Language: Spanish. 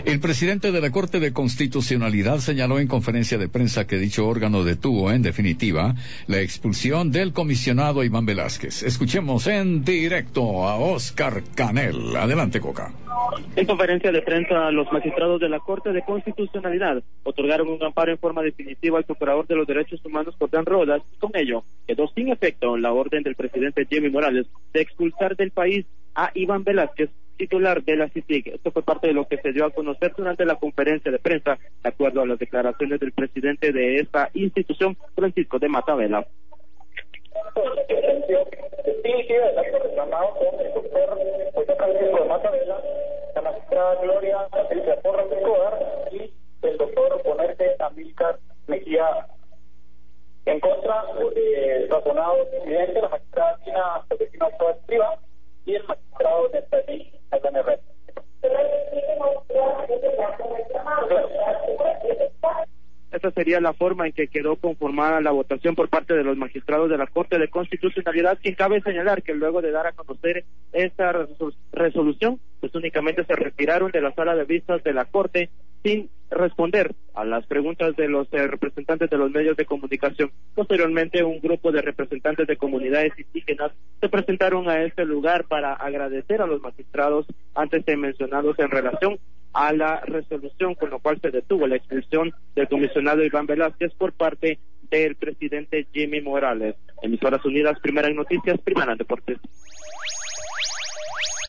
El presidente de la Corte de Constitucionalidad señaló en conferencia de prensa que dicho órgano detuvo, en definitiva, la expulsión del comisionado Iván Velázquez. Escuchemos en directo a Oscar Canel. Adelante, Coca. En conferencia de prensa, los magistrados de la Corte de Constitucionalidad otorgaron un amparo en forma definitiva al Procurador de los Derechos Humanos, Jordán Rodas, y con ello quedó sin efecto la orden del presidente Jimmy Morales de expulsar del país a Iván Velázquez, titular de la CICIG. Esto fue parte de lo que se dio a conocer durante la conferencia de prensa, de acuerdo a las declaraciones del presidente de esta institución, Francisco de Matavela. Reclamado con el doctor José Francisco de Matavela, la magistrada Gloria Patricia Porras Escobar y el doctor Ponerte Amílcar Mejía. En contra del razonado incidente, la magistrada Tina Josefina Ochoa Escriba y el magistrado de Tení Alcántara Herrera. Esa sería la forma en que quedó conformada la votación por parte de los magistrados de la Corte de Constitucionalidad, quien cabe señalar que luego de dar a conocer esta resolución, pues únicamente se retiraron de la sala de vistas de la Corte sin responder a las preguntas de los representantes de los medios de comunicación. Posteriormente, un grupo de representantes de comunidades indígenas se presentaron a este lugar para agradecer a los magistrados antes mencionados en relación a la resolución con la cual se detuvo la expulsión del comisionado Iván Velázquez por parte del presidente Jimmy Morales. Emisoras Unidas, primera en noticias, primera en deportes.